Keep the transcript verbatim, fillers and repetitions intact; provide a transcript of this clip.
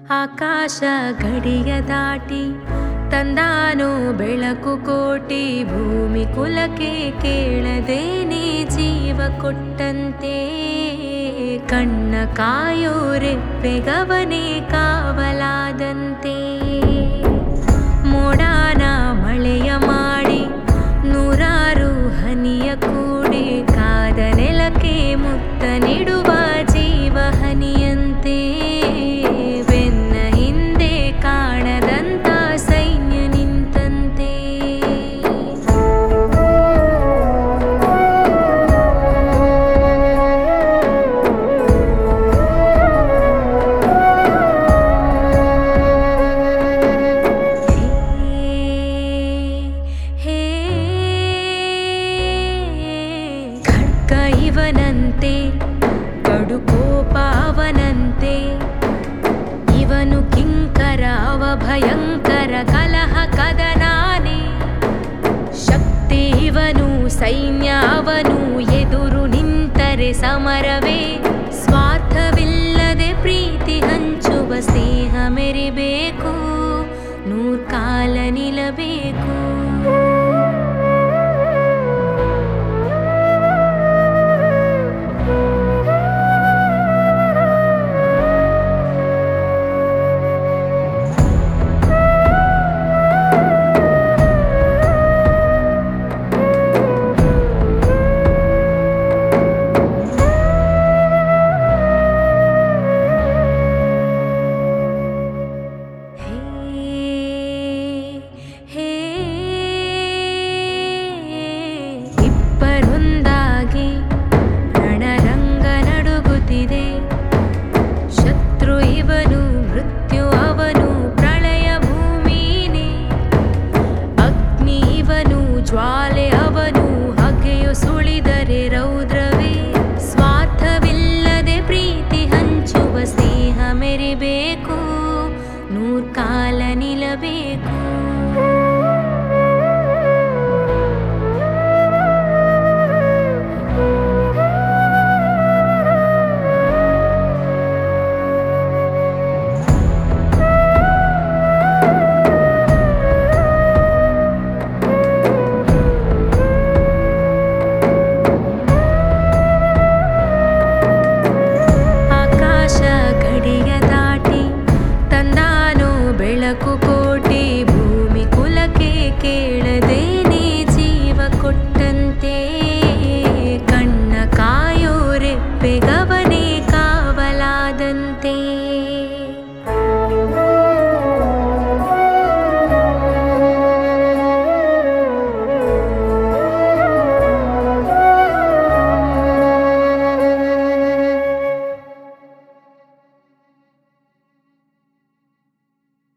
ಆಕಾಶ ಗಡಿಯ ದಾಟಿ ತಂದಾನೋ ಬೆಳಕು ಕೋಟಿ, ಭೂಮಿ ಕುಲಕ್ಕೆ ಕೇಳದೇನೆ ಜೀವ ಕೊಟ್ಟಂತೆ. ಕಣ್ಣ ಕಾಯೋ ರೆಪ್ಪೆಗವನೇ ಕಾವಲಾದಂತೆ. ಮೋಡಾನ ಮಳೆಯ ಮಾಡಿ ನೂರಾರು ಹನಿಯ ಕೂಡಿ, ಕಾದ ನೆಲಕ್ಕೆ ಮುತ್ತ ನೀಡುವ ಜೀವ ಹನಿಯಂತೆ. ಬೆನ್ನ ಹಿಂದೆ ಕಾಣದಂತ ಸೈನ್ಯ ನಿಂತಂತೆ. ಖಡ್ಗ ಇವನಂತೆ, ಕಡು ಕೋಪ ಅವನಂತೆ. ಇವನು ಕಿಂಕರ ಅವ ಭಯಂಕರ, ಕಲಹ ಕದನಾನೆ. ಶಕ್ತಿ ಇವನು ಸೈನ್ಯ ಅವನು, ಎದುರು ನಿಂತರೆ ಸಮರವೇ. ಸ್ವಾರ್ಥವಿಲ್ಲದೆ ಪ್ರೀತಿ ಹಂಚುವ ಸ್ನೇಹ ಮೆರಿಬೇಕು, ನೂರ್ಕಾಲ ನಿಲ್ಲಬೇಕು. ಇಬ್ಬರೊಂದಾಗಿ ರಣರಂಗ ನಡುಗುತ್ತಿದೆ. ಶತ್ರು ಇವನು, ಮೃತ್ಯು ಅವನು, ಪ್ರಳಯ ಭೂಮಿನೇ. ಅಗ್ನಿ ಇವನು, ಜ್ವಾಲೆ ಅವನು, ಹಗೆಯು ಸುಳಿದರೆ ರೌದ್ರವೇ. ಸ್ವಾರ್ಥವಿಲ್ಲದೆ ಪ್ರೀತಿ ಹಂಚುವ ಸ್ನೇಹ ಮೆರಿಬೇಕು, ನೂರ್ಕಾಲ ನಿಲ್ಲಬೇಕು. ಬೆಳಕು ಕೋಟಿ, ಭೂಮಿ ಕುಲಕ್ಕೆ ಕೇಳದೇನೆ ಜೀವ ಕೊಟ್ಟಂತೆ. ಕಣ್ಣ ಕಾಯೋ ರೆಪ್ಪೆಗವನೇ ಕಾವಲಾದಂತೆ.